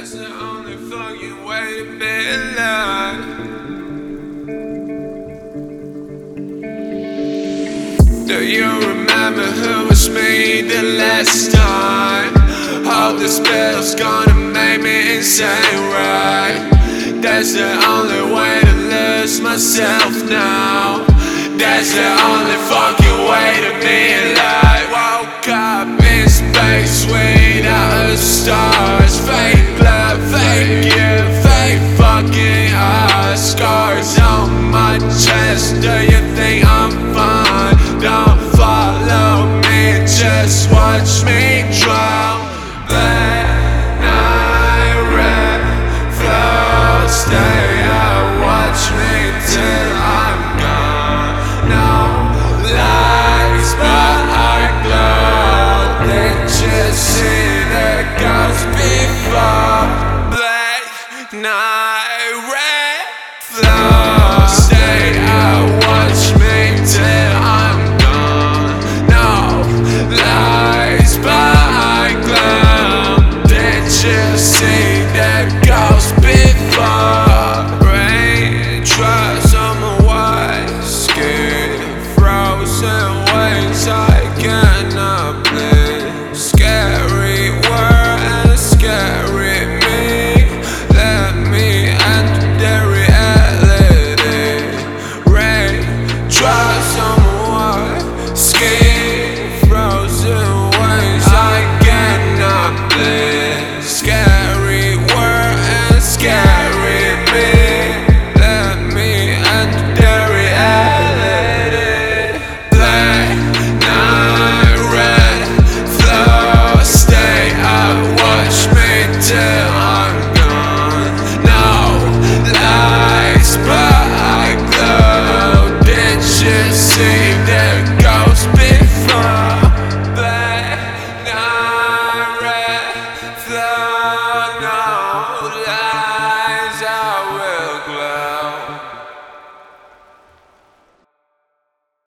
That's the only fucking way to be alive. Do you remember who was me the last time? All the spells gonna make me insane, right? That's the only way to lose myself now. That's the only fucking way to be alive. Woke up in space without a stars. Fake blood, fake you, fake fucking us. Scars on my chest, do you think I'm fine? Don't follow me, just watch me drown. Black night, red flow, stay out, watch me till I'm gone. No lights, but I glow. Did you see the ghost before? Black night, red flow, stay out, watch me till I'm gone. No lights, but I glow. Did you see the ghost before? Raindrops on my white skin, frozen wings I cannot blend. Scary world and scary me. Let me enter the reality. Raindrops on my white skin, frozen wings I cannot blend. Scary world and scary me. Let me enter the reality. Black night, red flow, stay up, watch me till I'm gone. No lights, but I glow. Did you see the ghost before? Black night, red flow.